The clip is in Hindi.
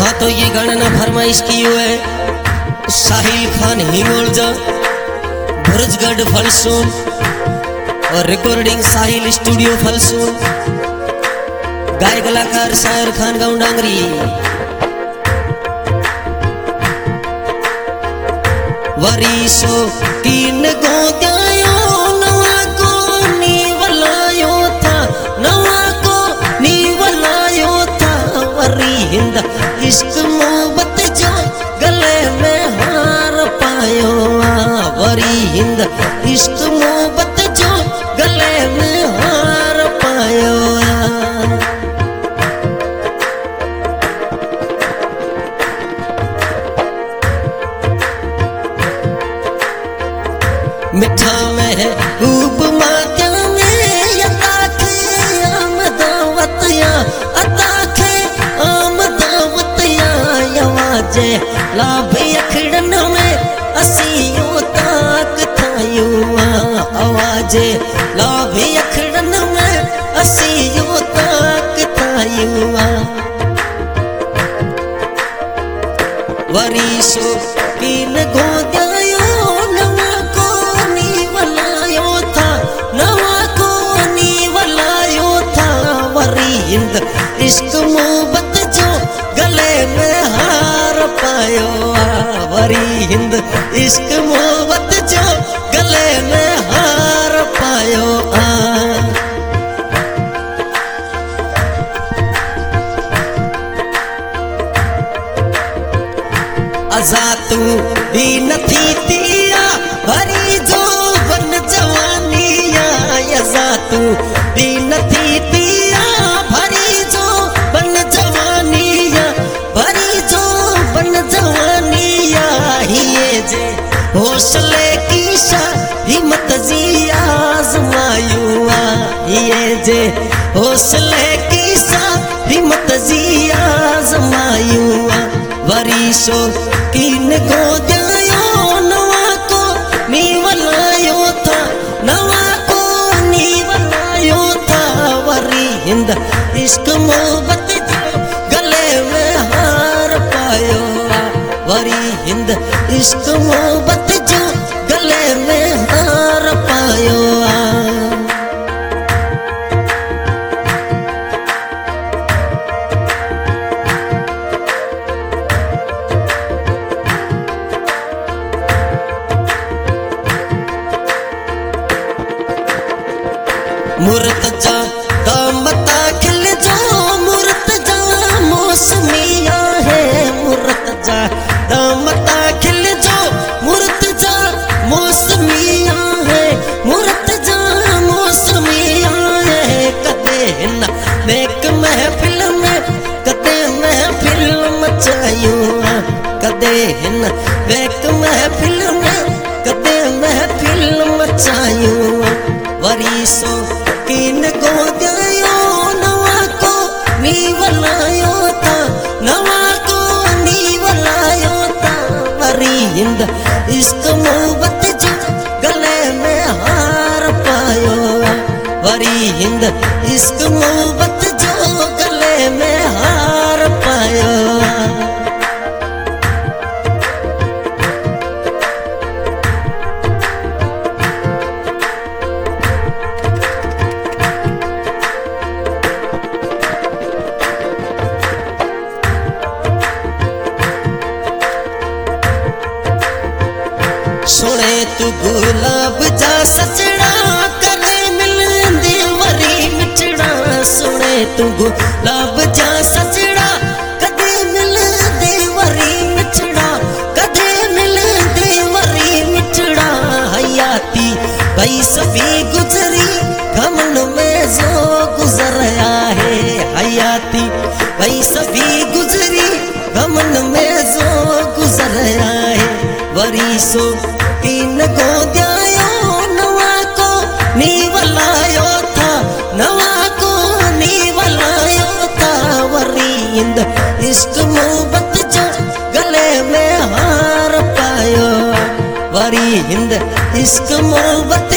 हाँ तो ये गाना ना फरमाइश की हुआ है साहिल खान हिंगोलजा भुरजगढ़ फलसून और रिकॉर्डिंग साहिल स्टूडियो फलसून। गाय कलाकार शायर खान गाँव डांगरी। वरीसो तीन गोद्यायो नवा को नीवलायो था, नवा को नीवलायो था। वरी हिंद इश्क मोहब्बत जो गले में हार पायो। वरी हिंद इश्क मोहब्बत जो गले में हार पायो। मिठा में रूप माता में यताखे आमदावतिया अताखे आमदावतिया। यवाजे लाभ अखड़न में असियो ताक थायो। आवाजे लाभ अखड़न में असियो ताक थायो। वरीसो किन गोद्यायो नवा को नीवलायो था, नवा को नीवलायो था। वरी हिंद इश्क मोहब्बत जो गले में हार पायो। वरी हिंद इश्क मोहब्बत जो गले में हार पायो। अजा तू भी नथी तिया भरी जो बन जवानिया। अजा तू भी नथी तिया भरी जो बन जवानिया, भरी जो बन जवानिया। हिये जे हौसले की हिम्मत जी आजमायुआ। हिये जे हौसले की हिम्मत जी आजमायुआ। वरीसो तीन गोद्यायो नवा को नीवलायो था, नवा को नीवलायो था। वरी हिंद इश्क मोहब्बत जो गले में हार पायो। वरी हिंद इश्क मोहब्बत जो गले में हार पायो। मुर्तजा दामता खिल जो मुर्तजा मौसमिया है। मुर्तजा दामता खिल जो मुर्तजा मौसमिया है। मुर्तजा मौसमिया है। कदे न नेक महफिल में कदे महफिल मचायो। कदे न नेक महफिल में कदे महफिल मचायो। वरीसो किन गोद्यायो नवा को नीवलायो था, नवा को नीवलायो था। वरी हिंद इश्क मोहब्बत जो गले में हार पायो। वरी हिंद इश्क मोहब्बत जो गले में हार पायो। सुने तू गुलाब जा सचड़ा कदे मिलंदे वरी मिठड़ा। सुने तू गुलाब जा सचड़ा कदे मिलंदे वरी मिठड़ा, कदे मिलंदे वरी मिठड़ा। हयाती भई सभी गुजरी गमन में जो गुजरया है। हयाती भई सभी गुजरी गमन में जो गुजरया है। वरीसो तीन गोद्यायो नवा को नीवलायो था, नवा को नीवलायो था। वरी हिंद इश्क मोहब्बत जो गले में हार पायो। वरी हिंद इश्क मोहब्बत